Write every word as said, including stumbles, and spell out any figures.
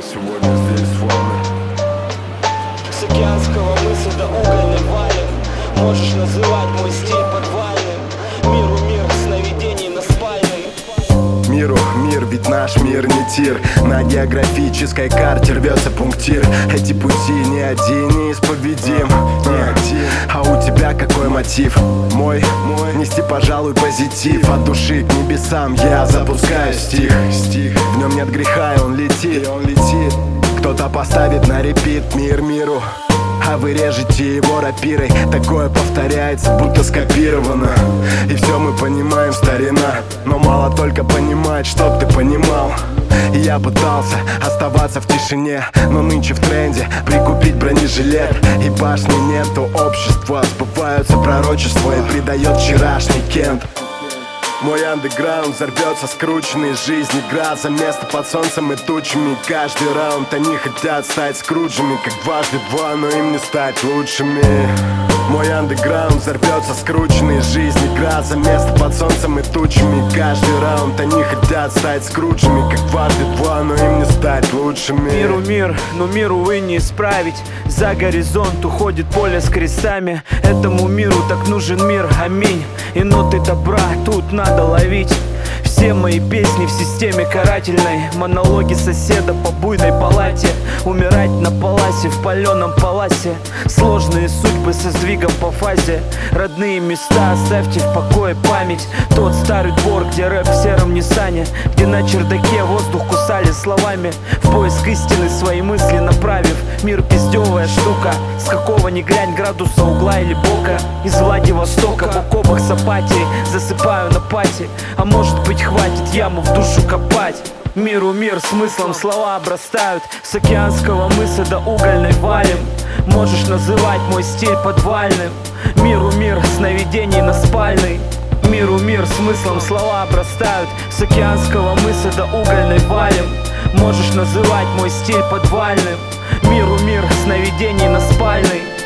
сегодня здесь с вами. С океанского мыса до угольной валим. Можешь называть мой стиль подвальным. Миру мир, сновидений на спальной. Миру мир, ведь наш мир не тир. На географической карте рвется пунктир. Эти пути ни один неисповедим, ни один. А у тебя какой мотив? Мой, мой нести, пожалуй, позитив. От души к небесам я запускаю стих, стих. В нем нет греха, и он летит, и он летит. Кто-то поставит на репит мир миру, а вы режете его рапирой. Такое повторяется, будто скопировано. И все мы понимаем, старина. Но мало только понимать, чтоб ты понимал. И я пытался оставаться в тишине, но нынче в тренде прикупить бронежилет. И башни нету общества, сбываются пророчества, и предает вчерашний Кент. Мой андеграунд взорвется, скрученный жизнь. Игра за место под солнцем и тучами. Каждый раунд они хотят стать скруджами, как дважды два, но им не стать лучшими. Мой андеграунд взорвется, скрученный жизнь. Игра за место под солнцем и тучами. Каждый раунд они хотят стать скруджами, как дважды два, но им не стать лучшими. Миру мир, но мир, увы, не исправить. За горизонт уходит поле с крестами. Этому миру так нужен мир, аминь. И ноты добра тут надо ловить. Все мои песни в системе карательной. Монологи соседа по буйной палате. Умирать на паласе, в паленом паласе. Сложные судьбы со сдвигом по фазе. Родные места оставьте в покое память. Тот старый двор, где рэп в сером Ниссане, где на чердаке воздух кусали словами. В поиск истины свои мысли направив. Мир пиздевая штука, с какого ни глянь градуса, угла или бока. Из Владивостока в окопах с апатией засыпаю на пати. А может быть хватит яму в душу копать. Миру мир, смыслом слова обрастают. С океанского мыса до угольной валим. Можешь называть мой стиль подвальным. Миру мир, сновидений на спальной. Миру мир, смыслом слова обрастают. С океанского мыса до угольной валим. Можешь называть мой стиль подвальным. Миру мир, сновидений на спальной.